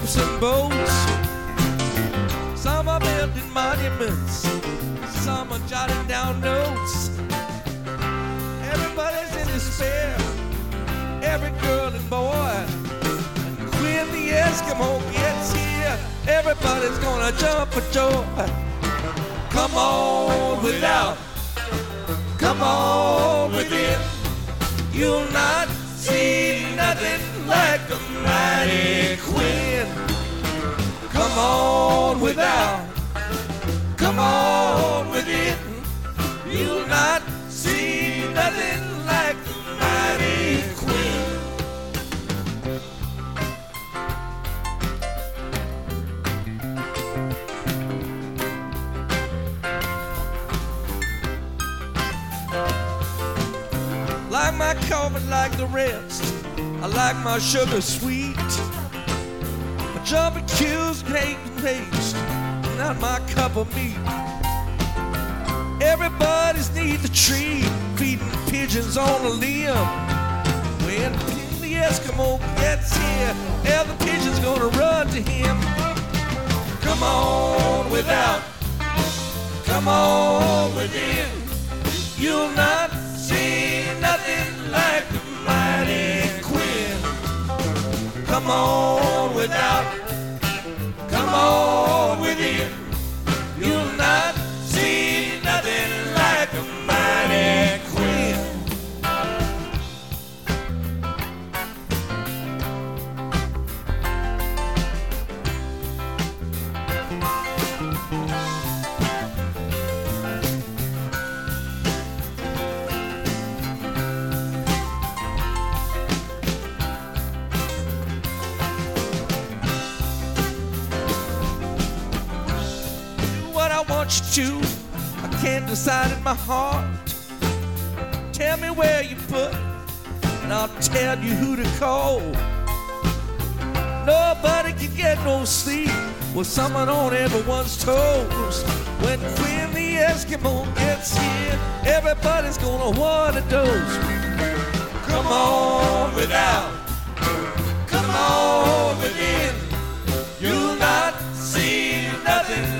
ships and boats. Some are building monuments, some are jotting down notes. Everybody's in despair, every girl and boy. And when the Eskimo gets here, everybody's gonna jump for joy. Come on without, come on within. You'll not see nothing like the mighty Queen. Come on without, come on within. You'll not see nothing like the mighty Queen. Like my coffee like the rest, I like my sugar sweet. My jumping cues and hate and taste, not my cup of meat. Everybody's neath the tree, feeding pigeons on a limb. When the Eskimo gets here, every pigeon's gonna run to him. Come on without, come on within. You'll not see nothing like the mighty Queen. Come on without, come on within. You'll not see nothing like the mighty Queen. I want you to, I can't decide in my heart. Tell me where you put it, and I'll tell you who to call. Nobody can get no sleep with someone on everyone's toes. When the Eskimo gets here, everybody's gonna want a dose. Come on without, come on within. You'll not see nothing